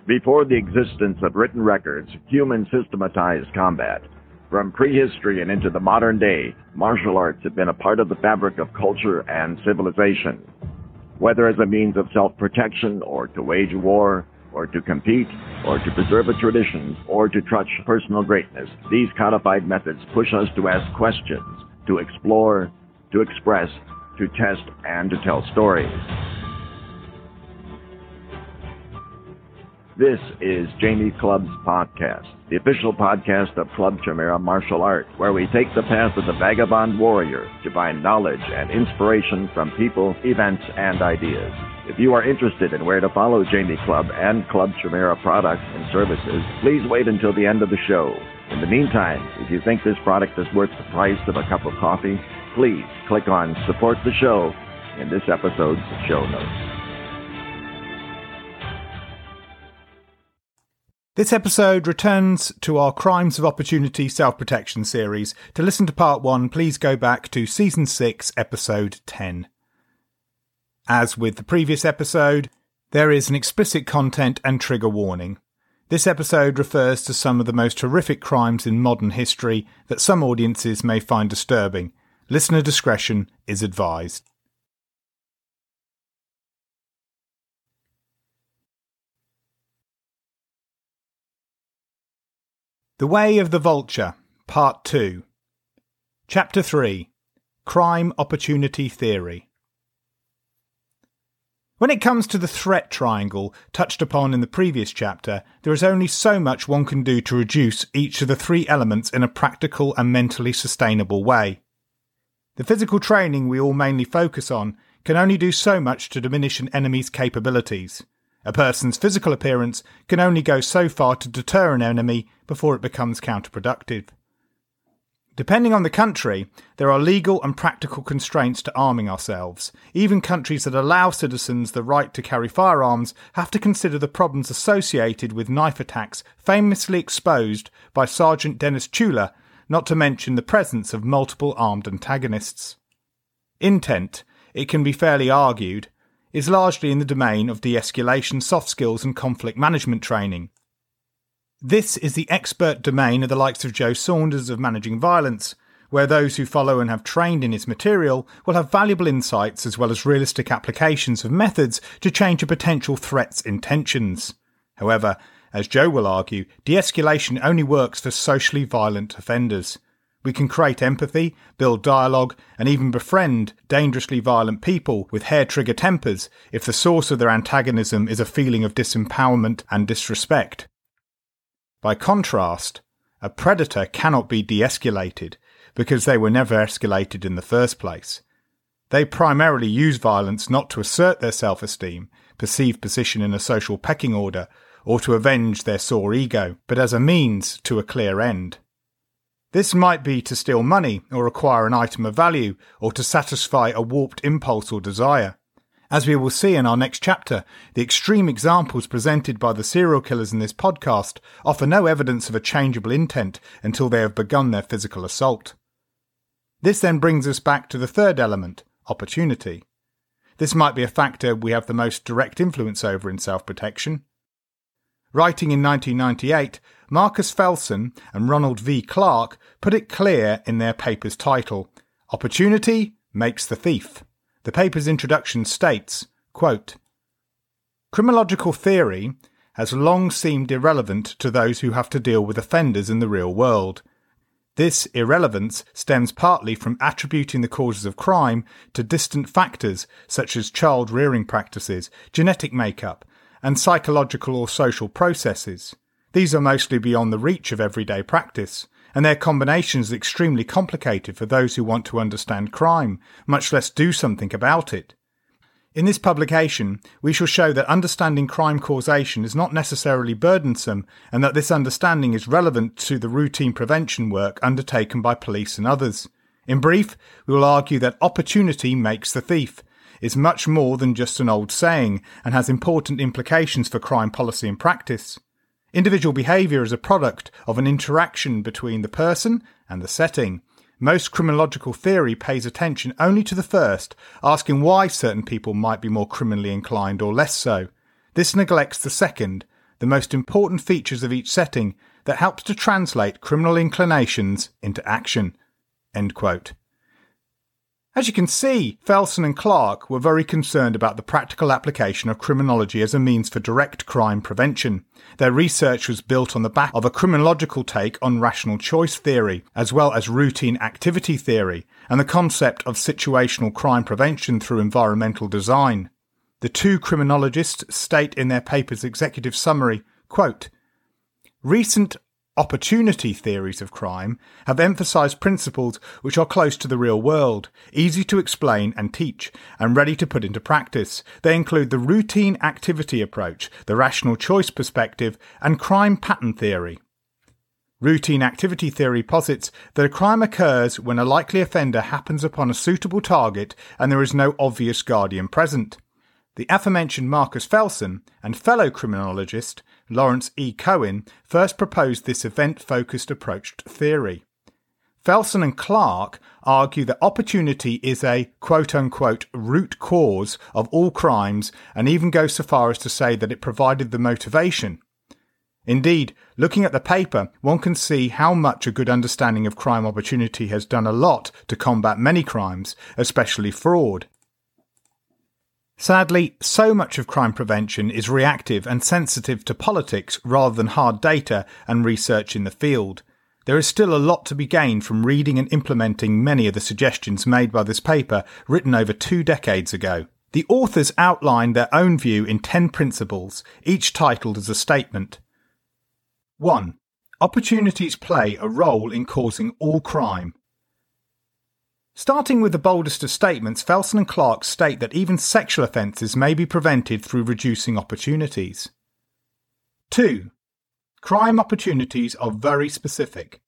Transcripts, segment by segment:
Before the existence of written records, humans systematized combat. From prehistory and into the modern day, martial arts have been a part of the fabric of culture and civilization. Whether as a means of self-protection, or to wage war, or to compete, or to preserve a tradition, or to touch personal greatness, these codified methods push us to ask questions, to explore, to express, to test, and to tell stories. This is Jamie Club's podcast, the official podcast of Club Chimera Martial Arts, where we take the path of the vagabond warrior to find knowledge and inspiration from people, events, and ideas. If you are interested in where to follow Jamie Club and Club Chimera products and services, please wait until the end of the show. In the meantime, if you think this product is worth the price of a cup of coffee, please click on Support the Show in this episode's show notes. This episode returns to our Crimes of Opportunity Self-Protection series. To listen to part 1, please go back to Season 6, Episode 10. As with the previous episode, there is an explicit content and trigger warning. This episode refers to some of the most horrific crimes in modern history that some audiences may find disturbing. Listener discretion is advised. The Way of the Vulture, Part 2. Chapter 3. Crime Opportunity Theory. When it comes to the threat triangle touched upon in the previous chapter, there is only so much one can do to reduce each of the three elements in a practical and mentally sustainable way. The physical training we all mainly focus on can only do so much to diminish an enemy's capabilities. A person's physical appearance can only go so far to deter an enemy before it becomes counterproductive. Depending on the country, there are legal and practical constraints to arming ourselves. Even countries that allow citizens the right to carry firearms have to consider the problems associated with knife attacks famously exposed by Sergeant Dennis Chula, not to mention the presence of multiple armed antagonists. Intent, it can be fairly argued, is largely in the domain of de-escalation soft skills and conflict management training. This is the expert domain of the likes of Joe Saunders of Managing Violence, where those who follow and have trained in his material will have valuable insights as well as realistic applications of methods to change a potential threat's intentions. However, as Joe will argue, de-escalation only works for socially violent offenders. We can create empathy, build dialogue, and even befriend dangerously violent people with hair-trigger tempers if the source of their antagonism is a feeling of disempowerment and disrespect. By contrast, a predator cannot be de-escalated because they were never escalated in the first place. They primarily use violence not to assert their self-esteem, perceived position in a social pecking order, or to avenge their sore ego, but as a means to a clear end. This might be to steal money or acquire an item of value or to satisfy a warped impulse or desire. As we will see in our next chapter, the extreme examples presented by the serial killers in this podcast offer no evidence of a changeable intent until they have begun their physical assault. This then brings us back to the third element, opportunity. This might be a factor we have the most direct influence over in self-protection. Writing in 1998, Marcus Felsen and Ronald V. Clark put it clear in their paper's title, Opportunity Makes the Thief. The paper's introduction states, quote, "Criminological theory has long seemed irrelevant to those who have to deal with offenders in the real world. This irrelevance stems partly from attributing the causes of crime to distant factors such as child rearing practices, genetic makeup, and psychological or social processes. These are mostly beyond the reach of everyday practice, and their combinations are extremely complicated for those who want to understand crime, much less do something about it. In this publication, we shall show that understanding crime causation is not necessarily burdensome, and that this understanding is relevant to the routine prevention work undertaken by police and others. In brief, we will argue that opportunity makes the thief is much more than just an old saying, and has important implications for crime policy and practice. Individual behaviour is a product of an interaction between the person and the setting. Most criminological theory pays attention only to the first, asking why certain people might be more criminally inclined or less so. This neglects the second, the most important features of each setting that helps to translate criminal inclinations into action." End quote. As you can see, Felsen and Clark were very concerned about the practical application of criminology as a means for direct crime prevention. Their research was built on the back of a criminological take on rational choice theory, as well as routine activity theory, and the concept of situational crime prevention through environmental design. The two criminologists state in their paper's executive summary, quote, "Recent opportunity theories of crime have emphasised principles which are close to the real world, easy to explain and teach, and ready to put into practice. They include the routine activity approach, the rational choice perspective, and crime pattern theory. Routine activity theory posits that a crime occurs when a likely offender happens upon a suitable target and there is no obvious guardian present. The aforementioned Marcus Felsen and fellow criminologist Lawrence E. Cohen first proposed this event-focused approach to theory. Felsen and Clark argue that opportunity is a quote-unquote root cause of all crimes, and even go so far as to say that it provided the motivation. Indeed, looking at the paper, one can see how much a good understanding of crime opportunity has done a lot to combat many crimes, especially fraud. Sadly, so much of crime prevention is reactive and sensitive to politics rather than hard data and research in the field. There is still a lot to be gained from reading and implementing many of the suggestions made by this paper, written over 2 decades ago. The authors outlined their own view in 10 principles, each titled as a statement. 1. Opportunities play a role in causing all crime. Starting with the boldest of statements, Felsen and Clark state that even sexual offences may be prevented through reducing opportunities. 2. Crime opportunities are very specific.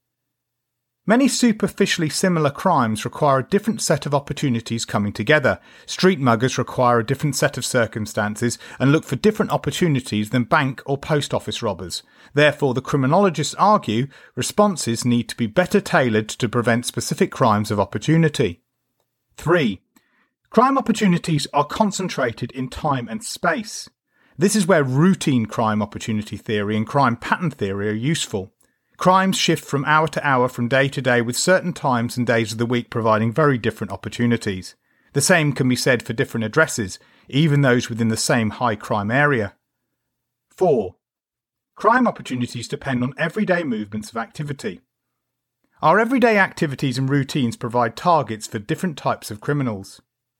Many superficially similar crimes require a different set of opportunities coming together. Street muggers require a different set of circumstances and look for different opportunities than bank or post office robbers. Therefore, the criminologists argue responses need to be better tailored to prevent specific crimes of opportunity. 3. Crime opportunities are concentrated in time and space. This is where routine crime opportunity theory and crime pattern theory are useful. Crimes shift from hour to hour, from day to day, with certain times and days of the week providing very different opportunities. The same can be said for different addresses, even those within the same high crime area. 4. Crime opportunities depend on everyday movements of activity. Our everyday activities and routines provide targets for different types of criminals.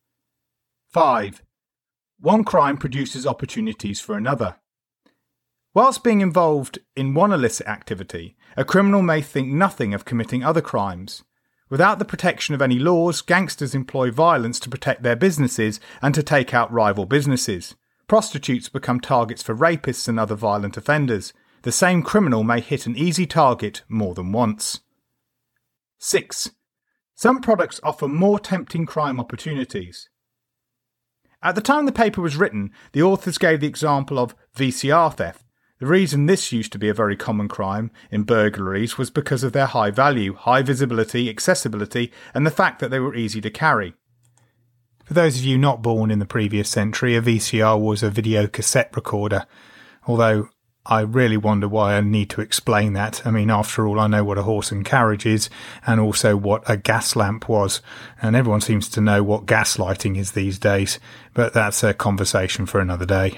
5. One crime produces opportunities for another. Whilst being involved in one illicit activity, a criminal may think nothing of committing other crimes. Without the protection of any laws, gangsters employ violence to protect their businesses and to take out rival businesses. Prostitutes become targets for rapists and other violent offenders. The same criminal may hit an easy target more than once. 6. Some products offer more tempting crime opportunities. At the time the paper was written, the authors gave the example of VCR theft. The reason this used to be a very common crime in burglaries was because of their high value, high visibility, accessibility, and the fact that they were easy to carry. For those of you not born in the previous century, a VCR was a video cassette recorder, although I really wonder why I need to explain that. I mean, after all, I know what a horse and carriage is, and also what a gas lamp was, and everyone seems to know what gaslighting is these days, but that's a conversation for another day.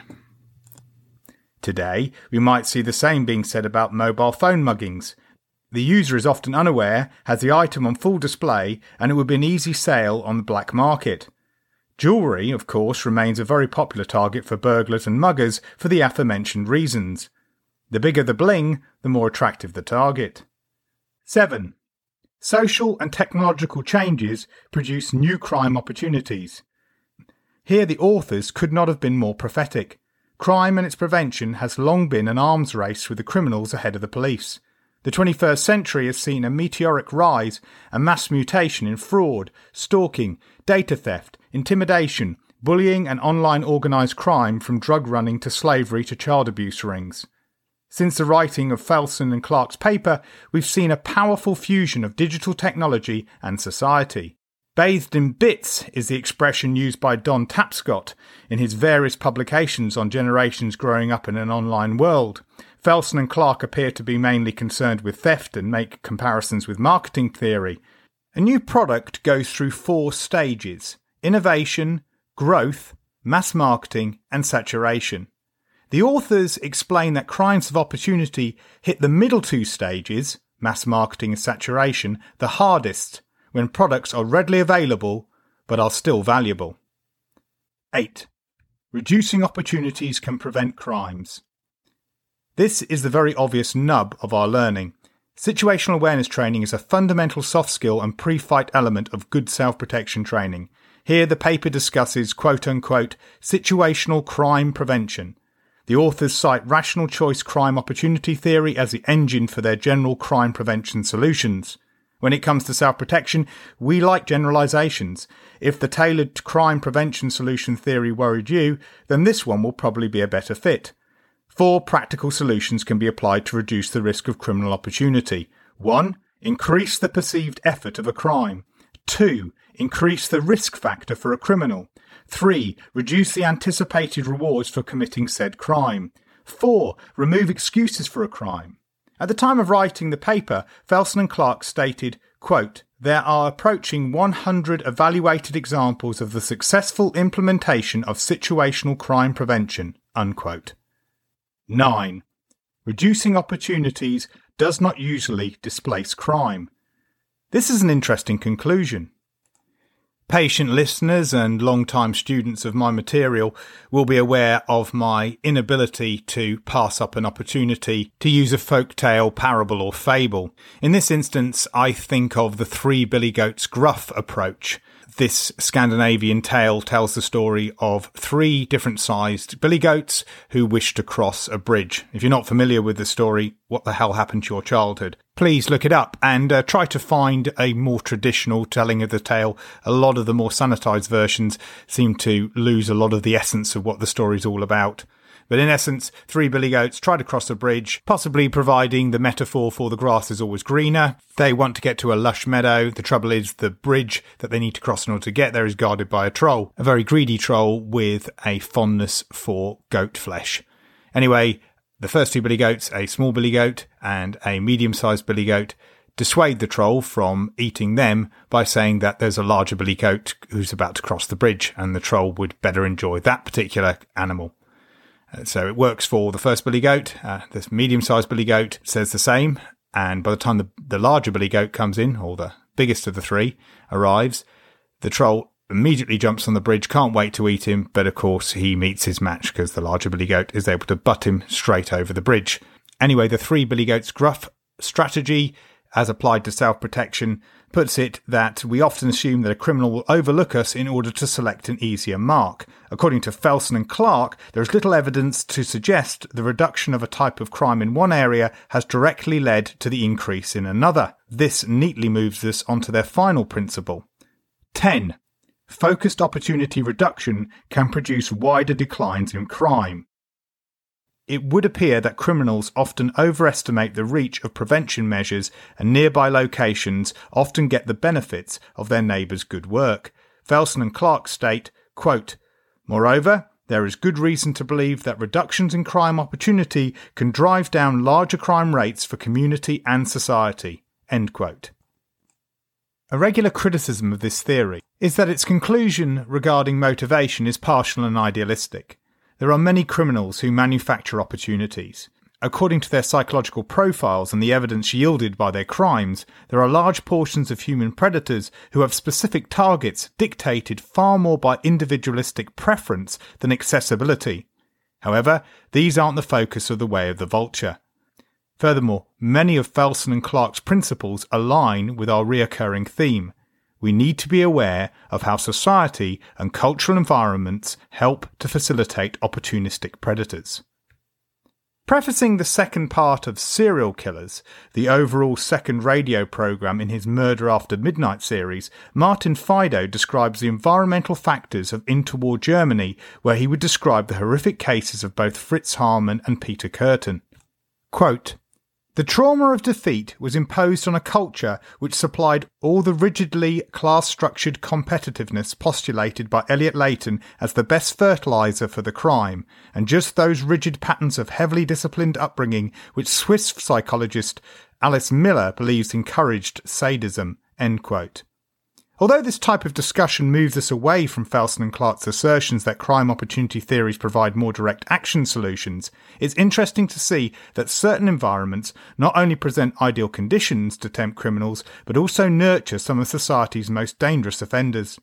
Today, we might see the same being said about mobile phone muggings. The user is often unaware, has the item on full display, and it would be an easy sale on the black market. Jewellery, of course, remains a very popular target for burglars and muggers for the aforementioned reasons. The bigger the bling, the more attractive the target. 7. Social and technological changes produce new crime opportunities. Here the authors could not have been more prophetic. Crime and its prevention has long been an arms race with the criminals ahead of the police. The 21st century has seen a meteoric rise and mass mutation in fraud, stalking, data theft, intimidation, bullying and online organised crime, from drug running to slavery to child abuse rings. Since the writing of Felsen and Clark's paper, we've seen a powerful fusion of digital technology and society. Bathed in bits is the expression used by Don Tapscott in his various publications on generations growing up in an online world. Felsen and Clark appear to be mainly concerned with theft and make comparisons with marketing theory. A new product goes through 4 stages: innovation, growth, mass marketing, and saturation. The authors explain that crimes of opportunity hit the middle 2 stages, mass marketing and saturation, the hardest, when products are readily available but are still valuable. 8. Reducing opportunities can prevent crimes. This is the very obvious nub of our learning. Situational awareness training is a fundamental soft skill and pre-fight element of good self-protection training. Here the paper discusses quote-unquote situational crime prevention. The authors cite rational choice crime opportunity theory as the engine for their general crime prevention solutions. When it comes to self-protection, we like generalisations. If the tailored crime prevention solution theory worried you, then this one will probably be a better fit. 4 practical solutions can be applied to reduce the risk of criminal opportunity. 1. Increase the perceived effort of a crime. 2. Increase the risk factor for a criminal. 3. Reduce the anticipated rewards for committing said crime. 4. Remove excuses for a crime. At the time of writing the paper, Felsen and Clark stated, quote, "There are approaching 100 evaluated examples of the successful implementation of situational crime prevention." Unquote. 9. Reducing opportunities does not usually displace crime. This is an interesting conclusion. Patient listeners and long-time students of my material will be aware of my inability to pass up an opportunity to use a folk tale, parable or fable. In this instance, I think of the 3 billy goats gruff approach. This Scandinavian tale tells the story of 3 different sized billy goats who wish to cross a bridge. If you're not familiar with the story, what the hell happened to your childhood? Please look it up and try to find a more traditional telling of the tale. A lot of the more sanitised versions seem to lose a lot of the essence of what the story's all about. But in essence, 3 billy goats try to cross a bridge, possibly providing the metaphor for the grass is always greener. They want to get to a lush meadow. The trouble is the bridge that they need to cross in order to get there is guarded by a troll, a very greedy troll with a fondness for goat flesh. Anyway, the first 2 billy goats, a small billy goat and a medium-sized billy goat, dissuade the troll from eating them by saying that there's a larger billy goat who's about to cross the bridge and the troll would better enjoy that particular animal. So it works for the first billy goat. This medium-sized billy goat says the same. And by the time the larger billy goat comes in, or the biggest of the 3, arrives, the troll immediately jumps on the bridge, can't wait to eat him. But of course, he meets his match because the larger billy goat is able to butt him straight over the bridge. Anyway, the 3 billy goats gruff strategy, as applied to self-protection, puts it that we often assume that a criminal will overlook us in order to select an easier mark. According to Felsen and Clark, there is little evidence to suggest the reduction of a type of crime in one area has directly led to the increase in another. This neatly moves us onto their final principle. 10. Focused opportunity reduction can produce wider declines in crime. It would appear that criminals often overestimate the reach of prevention measures and nearby locations often get the benefits of their neighbours' good work. Felsen and Clark state, quote, "Moreover, there is good reason to believe that reductions in crime opportunity can drive down larger crime rates for community and society." End quote. A regular criticism of this theory is that its conclusion regarding motivation is partial and idealistic. There are many criminals who manufacture opportunities. According to their psychological profiles and the evidence yielded by their crimes, there are large portions of human predators who have specific targets dictated far more by individualistic preference than accessibility. However, these aren't the focus of the Way of the Vulture. Furthermore, many of Felsen and Clark's principles align with our reoccurring theme. We need to be aware of how society and cultural environments help to facilitate opportunistic predators. Prefacing the second part of Serial Killers, the overall second radio programme in his Murder After Midnight series, Martin Fido describes the environmental factors of interwar Germany, where he would describe the horrific cases of both Fritz Haarmann and Peter Kürten. Quote, The trauma of defeat was imposed on a culture which supplied all the rigidly class-structured competitiveness postulated by Eliot Leighton as the best fertiliser for the crime, and just those rigid patterns of heavily disciplined upbringing which Swiss psychologist Alice Miller believes encouraged sadism." End quote. Although this type of discussion moves us away from Felsen and Clark's assertions that crime opportunity theories provide more direct action solutions, it's interesting to see that certain environments not only present ideal conditions to tempt criminals, but also nurture some of society's most dangerous offenders.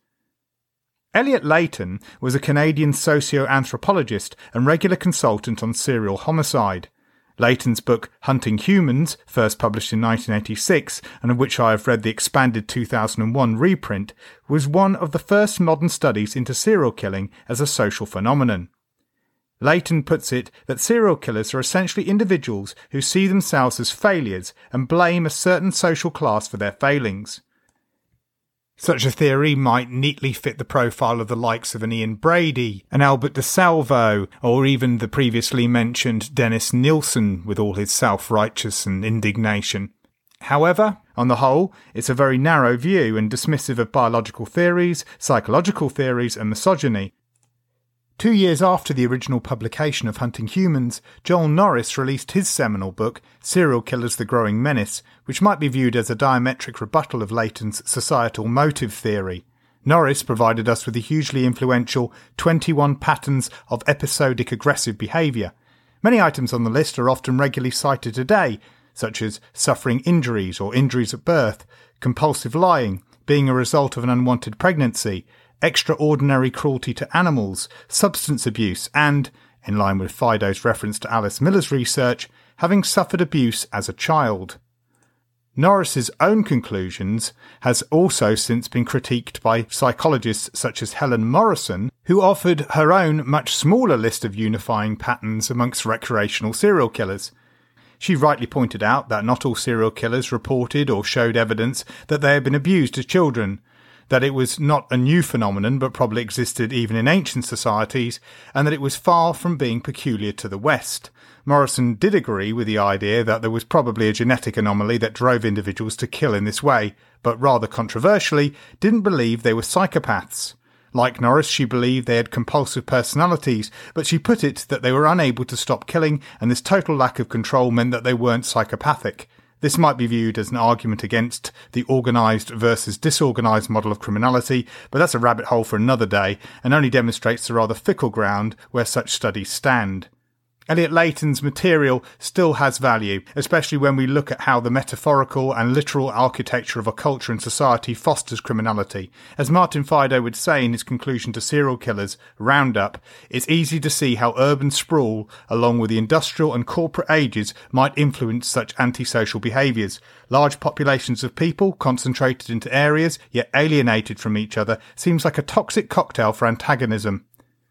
Eliot Leighton was a Canadian socio-anthropologist and regular consultant on serial homicide. Leighton's book Hunting Humans, first published in 1986, and of which I have read the expanded 2001 reprint, was one of the first modern studies into serial killing as a social phenomenon. Leighton puts it that serial killers are essentially individuals who see themselves as failures and blame a certain social class for their failings. Such a theory might neatly fit the profile of the likes of an Ian Brady, an Albert DeSalvo, or even the previously mentioned Dennis Nilsen with all his self-righteous and indignation. However, on the whole, it's a very narrow view and dismissive of biological theories, psychological theories and misogyny. 2 years after the original publication of Hunting Humans, Joel Norris released his seminal book, Serial Killers: The Growing Menace, which might be viewed as a diametric rebuttal of Leighton's societal motive theory. Norris provided us with the hugely influential 21 Patterns of Episodic Aggressive Behaviour. Many items on the list are often regularly cited today, such as suffering injuries or injuries at birth, compulsive lying, being a result of an unwanted pregnancy, extraordinary cruelty to animals, substance abuse and, in line with Fido's reference to Alice Miller's research, having suffered abuse as a child. Norris's own conclusions has also since been critiqued by psychologists such as Helen Morrison, who offered her own much smaller list of unifying patterns amongst recreational serial killers. She rightly pointed out that not all serial killers reported or showed evidence that they had been abused as children, that it was not a new phenomenon but probably existed even in ancient societies, and that it was far from being peculiar to the West. Morrison did agree with the idea that there was probably a genetic anomaly that drove individuals to kill in this way, but rather controversially, didn't believe they were psychopaths. Like Norris, she believed they had compulsive personalities, but she put it that they were unable to stop killing, and this total lack of control meant that they weren't psychopathic. This might be viewed as an argument against the organised versus disorganised model of criminality, but that's a rabbit hole for another day, and only demonstrates the rather fickle ground where such studies stand. Eliot Leighton's material still has value, especially when we look at how the metaphorical and literal architecture of a culture and society fosters criminality. As Martin Fido would say in his conclusion to Serial Killers, Roundup, it's easy to see how urban sprawl, along with the industrial and corporate ages, might influence such antisocial behaviours. Large populations of people, concentrated into areas, yet alienated from each other, seems like a toxic cocktail for antagonism.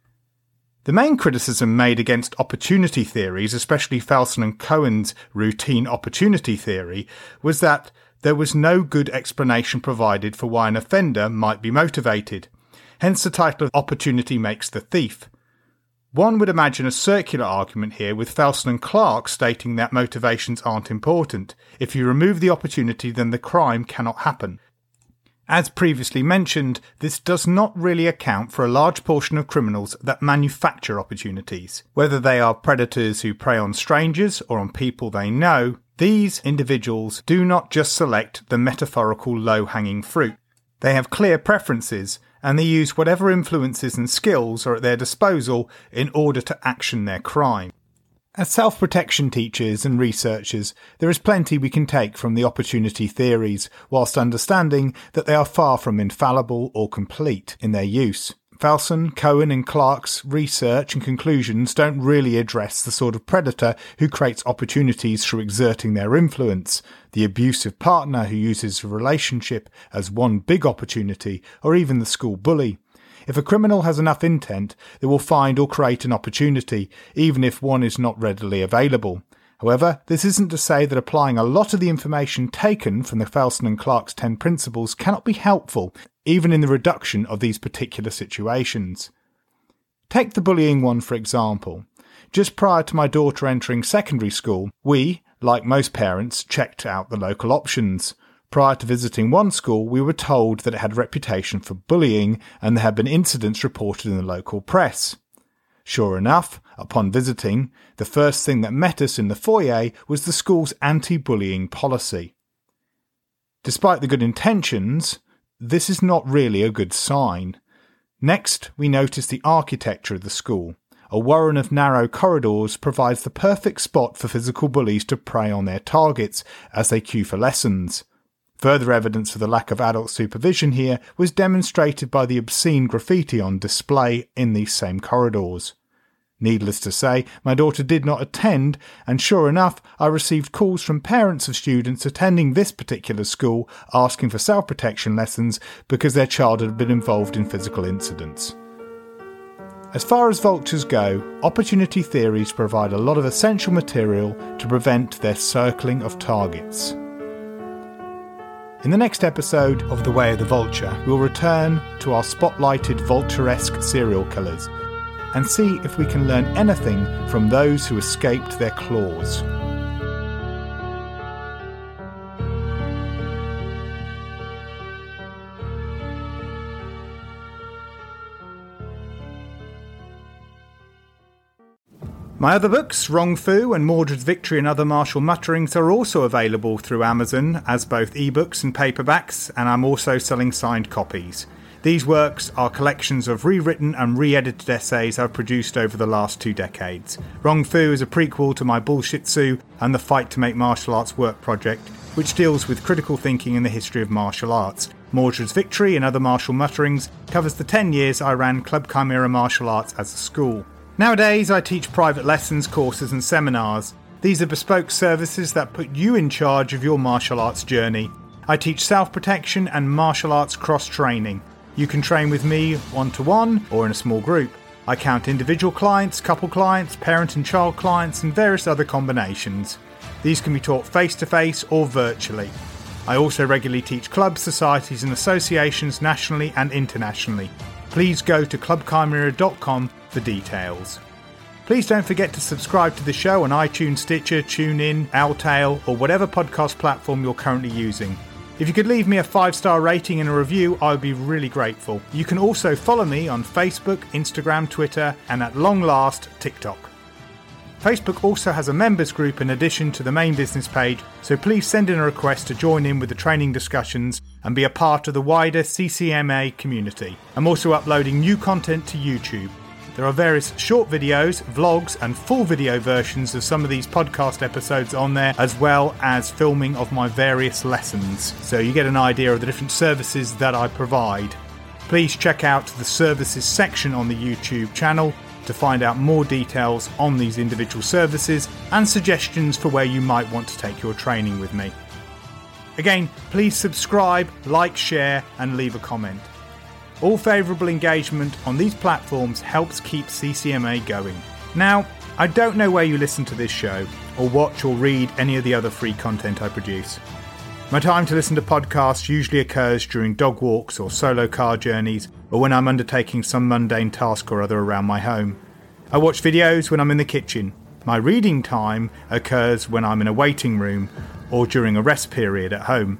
The main criticism made against opportunity theories, especially Felsen and Cohen's routine opportunity theory, was that there was no good explanation provided for why an offender might be motivated. Hence the title of Opportunity Makes the Thief. One would imagine a circular argument here, with Felsen and Clark stating that motivations aren't important. If you remove the opportunity, then the crime cannot happen. As previously mentioned, this does not really account for a large portion of criminals that manufacture opportunities. Whether they are predators who prey on strangers or on people they know, these individuals do not just select the metaphorical low-hanging fruit. They have clear preferences, and they use whatever influences and skills are at their disposal in order to action their crime. As self-protection teachers and researchers, there is plenty we can take from the opportunity theories, whilst understanding that they are far from infallible or complete in their use. Felsen, Cohen and Clark's research and conclusions don't really address the sort of predator who creates opportunities through exerting their influence, the abusive partner who uses a relationship as one big opportunity, or even the school bully. If a criminal has enough intent, they will find or create an opportunity, even if one is not readily available. However, this isn't to say that applying a lot of the information taken from the Felsen and Clark's 10 principles cannot be helpful, even in the reduction of these particular situations. Take the bullying one for example. Just prior to my daughter entering secondary school, we, like most parents, checked out the local options. Prior to visiting one school, we were told that it had a reputation for bullying and there had been incidents reported in the local press. Sure enough, upon visiting, the first thing that met us in the foyer was the school's anti-bullying policy. Despite the good intentions, this is not really a good sign. Next, we noticed the architecture of the school. A warren of narrow corridors provides the perfect spot for physical bullies to prey on their targets as they queue for lessons. Further evidence of the lack of adult supervision here was demonstrated by the obscene graffiti on display in these same corridors. Needless to say, my daughter did not attend, and sure enough, I received calls from parents of students attending this particular school asking for self-protection lessons because their child had been involved in physical incidents. As far as vultures go, opportunity theories provide a lot of essential material to prevent their circling of targets. In the next episode of The Way of the Vulture, we'll return to our spotlighted vulturesque serial killers and see if we can learn anything from those who escaped their claws. My other books, Wrong Fu and Mordred's Victory and Other Martial Mutterings, are also available through Amazon as both ebooks and paperbacks, and I'm also selling signed copies. These works are collections of rewritten and re-edited essays I've produced over the last 2 decades. Wrong Fu is a prequel to my Bullshitsu and the Fight to Make Martial Arts Work project, which deals with critical thinking in the history of martial arts. Mordred's Victory and Other Martial Mutterings covers the 10 years I ran Club Chimera Martial Arts as a school. Nowadays, I teach private lessons, courses and seminars. These are bespoke services that put you in charge of your martial arts journey. I teach self-protection and martial arts cross-training. You can train with me one-to-one or in a small group. I count individual clients, couple clients, parent and child clients and various other combinations. These can be taught face-to-face or virtually. I also regularly teach clubs, societies and associations nationally and internationally. Please go to clubchimera.com for details. Please don't forget to subscribe to the show on iTunes, Stitcher, TuneIn, Owltail, or whatever podcast platform you're currently using. If you could leave me a 5-star rating and a review, I would be really grateful. You can also follow me on Facebook, Instagram, Twitter, and at long last, TikTok. Facebook also has a members group in addition to the main business page, so please send in a request to join in with the training discussions and be a part of the wider CCMA community. I'm also uploading new content to YouTube. There are various short videos, vlogs and full video versions of some of these podcast episodes on there, as well as filming of my various lessons, so you get an idea of the different services that I provide. Please check out the services section on the YouTube channel to find out more details on these individual services and suggestions for where you might want to take your training with me. Again, please subscribe, like, share and leave a comment. All favourable engagement on these platforms helps keep CCMA going. Now, I don't know where you listen to this show or watch or read any of the other free content I produce. My time to listen to podcasts usually occurs during dog walks or solo car journeys or when I'm undertaking some mundane task or other around my home. I watch videos when I'm in the kitchen. My reading time occurs when I'm in a waiting room or during a rest period at home.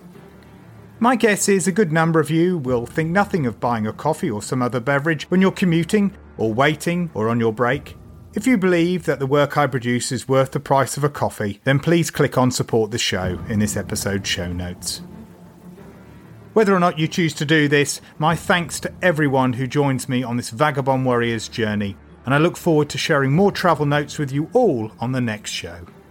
My guess is a good number of you will think nothing of buying a coffee or some other beverage when you're commuting or waiting or on your break. If you believe that the work I produce is worth the price of a coffee, then please click on Support the Show in this episode's show notes. Whether or not you choose to do this, my thanks to everyone who joins me on this Vagabond Warriors journey, and I look forward to sharing more travel notes with you all on the next show.